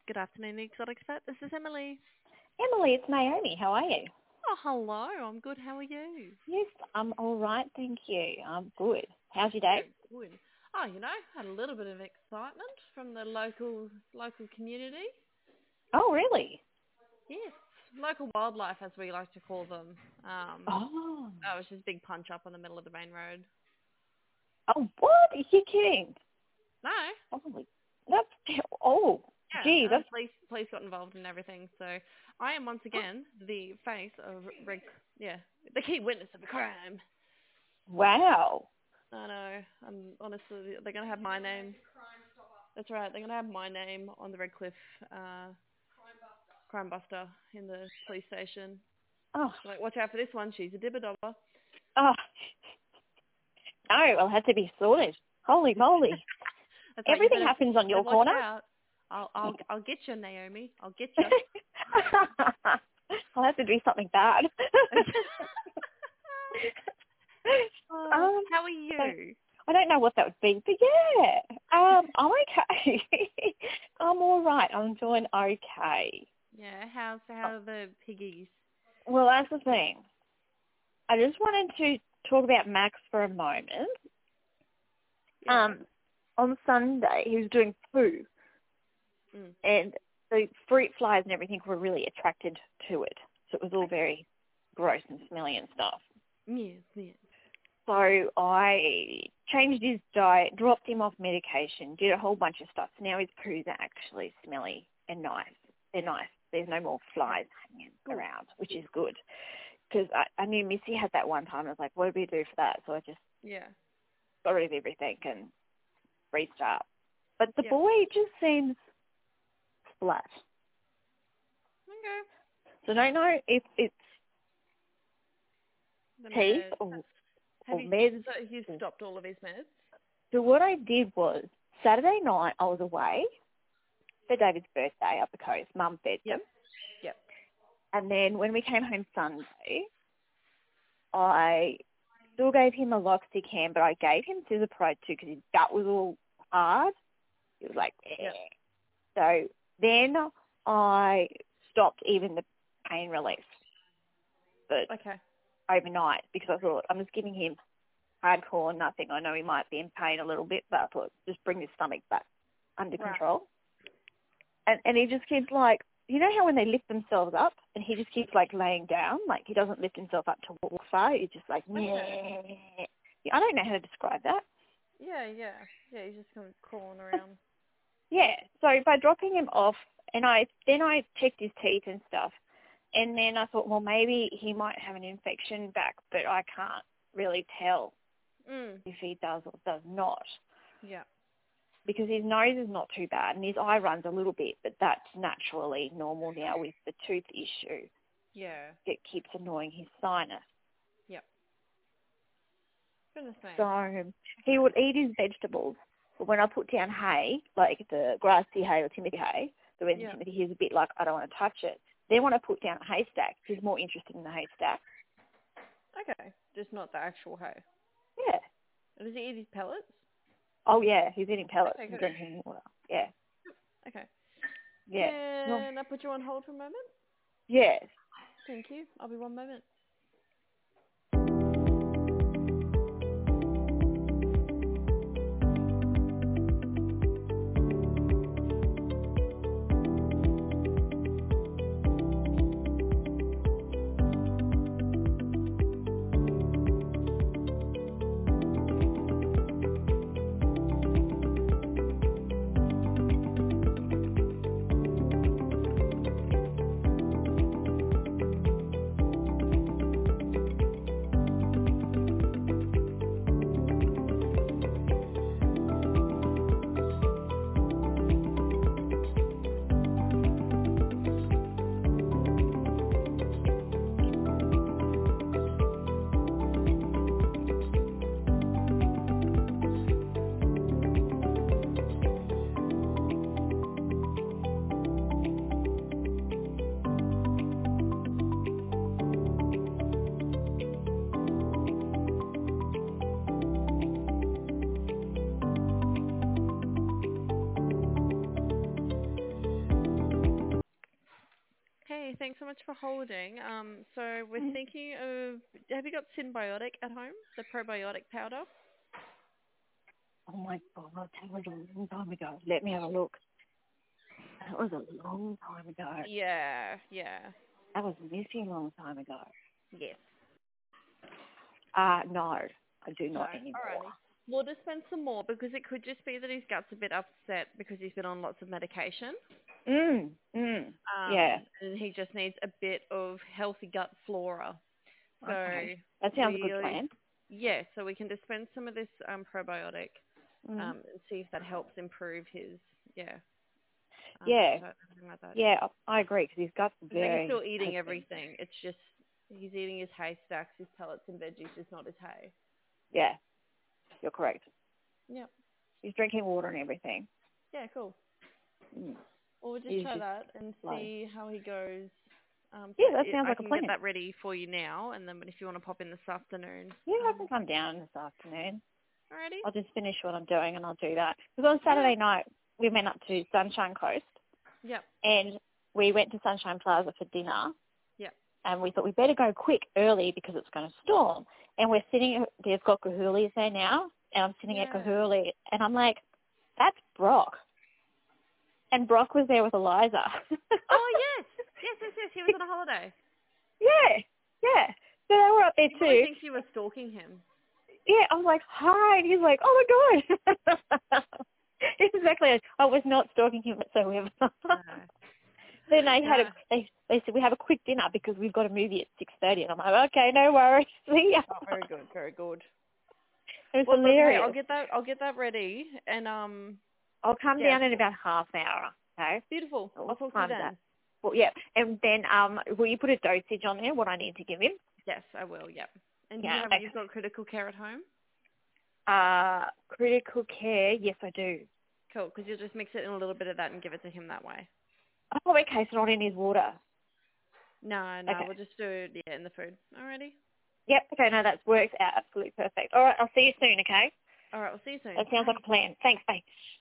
Good afternoon, Exotic Pet. This is Emily. Emily, it's Naomi. How are you? Oh, hello. I'm good. How are you? Yes, I'm all right, thank you. I'm good. How's your day? Good. Oh, had a little bit of excitement from the local community. Oh, really? Yes, local wildlife, as we like to call them. Oh. It was just a big punch up on the middle of the main road. Oh, what? Are you kidding? No. Holy, that's, oh, Yeah, gee, and that's, the police got involved and everything. So I am once again the face of the key witness of the crime. wow. I know. Honestly, they're gonna have my name. That's right. They're gonna have my name on the Redcliffe crime buster in the police station. Oh, Like, watch out for this one. She's a dibber dobber. oh, no, it'll have to be sorted. Holy moly. That's like, Everything happens on your watch corner? out. I'll get you, Naomi. I'll get you. I'll have to do something bad. How are you? I don't know what that would be, but yeah, I'm okay. I'm all right. I'm doing okay. Yeah. How are the piggies? Well, that's the thing. I just wanted to talk about Max for a moment. Yeah. On Sunday, he was doing poo, and the fruit flies and everything were really attracted to it. So it was all very gross and smelly and stuff. Yes, yes. So I changed his diet, dropped him off medication, did a whole bunch of stuff. So now his poos are actually smelly and nice. They're nice. There's no more flies hanging around, which is good. Because I knew Missy had that one time. I was like, what do we do for that? So I just got rid of everything and restart. But the boy just seems flat. Okay. So I don't know if it's teeth or meds. So you've stopped all of his meds? So what I did was, Saturday night I was away for David's birthday up the coast. Mum fed them. Yep. And then when we came home Sunday, I still gave him a Loxicam, but I gave him Cisapride too because his gut was all hard. He was like, eh. Yep. So then I stopped even the pain relief. But overnight, because I thought I'm just giving him hardcore nothing. I know he might be in pain a little bit, but I thought just bring his stomach back under control. And he just keeps like, you know how when they lift themselves up and he just keeps like laying down, like he doesn't lift himself up to walk far. He's just like, I don't know how to describe that. Yeah. He's just kind of crawling around. Yeah. So by dropping him off, and I checked his teeth and stuff, and then I thought, well, maybe he might have an infection back, but I can't really tell if he does or does not. Yeah. Because his nose is not too bad and his eye runs a little bit, but that's naturally normal now with the tooth issue. Yeah. It keeps annoying his sinus. Yep. Goodness me. So he would eat his vegetables, but when I put down hay, like the grassy hay or timothy hay, the red timothy, he's a bit like, I don't want to touch it. Then when I put down a haystack, he's more interested in the haystack. Okay. Just not the actual hay. Yeah. Does he eat his pellets? Oh, yeah, he's eating pellets and good. drinking water. Yeah. Okay. Yeah. Can I put you on hold for a moment? Yes. Thank you. I'll be 1 moment. thanks so much for holding. So we're thinking of, have you got Synbiotic at home, the probiotic powder? Oh my God, that was a long time ago. Let me have a look. That was a long time ago. Yeah. That was a missing long time ago. Yes. No, I do not anymore. Alrighty. We'll dispense some more because it could just be that his gut's a bit upset because he's been on lots of medication. Yeah. And he just needs a bit of healthy gut flora. So okay. That sounds a good plan. Yeah, so we can dispense some of this probiotic and see if that helps improve his, like that. Yeah, I agree because his gut's very... He's still eating everything. It's just he's eating his haystacks, his pellets and veggies, just not his hay. Yeah, you're correct. Yep. He's drinking water and everything. Yeah, cool. Mm. Well, we'll just try that and see how he goes. That sounds like a plan. I can get that ready for you now, and then if you want to pop in this afternoon. Yeah, I can come down this afternoon. Alrighty. I'll just finish what I'm doing and I'll do that. Because on Saturday night, we went up to Sunshine Coast. Yep. And we went to Sunshine Plaza for dinner. Yep. And we thought we better go quick early because it's going to storm. And we're sitting, there's got Kahuli there now, and I'm sitting at Kahuli, and I'm like, that's Brock. And Brock was there with Eliza. Oh, yes. Yes. He was on a holiday. Yeah. So they were up there too. I think you were stalking him. Yeah, I was like, hi. And he's like, oh, my God. Exactly. I was not stalking him whatsoever. Then they said, we have a quick dinner because we've got a movie at 6:30. And I'm like, okay, no worries. See ya. Oh, very good, very good. It was hilarious. Okay, I'll get that ready, and I'll come down in about half an hour. Okay. Beautiful. I'll talk to you then. Well, yeah, and then will you put a dosage on there? What I need to give him? Yes, I will. Yep. And you've got critical care at home? Critical care, yes, I do. Cool, because you'll just mix it in a little bit of that and give it to him that way. Oh, okay, so not in his water. No, okay. We'll just do it in the food. Alrighty. Yep. Okay, no, that works out absolutely perfect. All right, I'll see you soon. Okay. All right, we'll see you soon. That sounds like a plan. Thanks. Bye.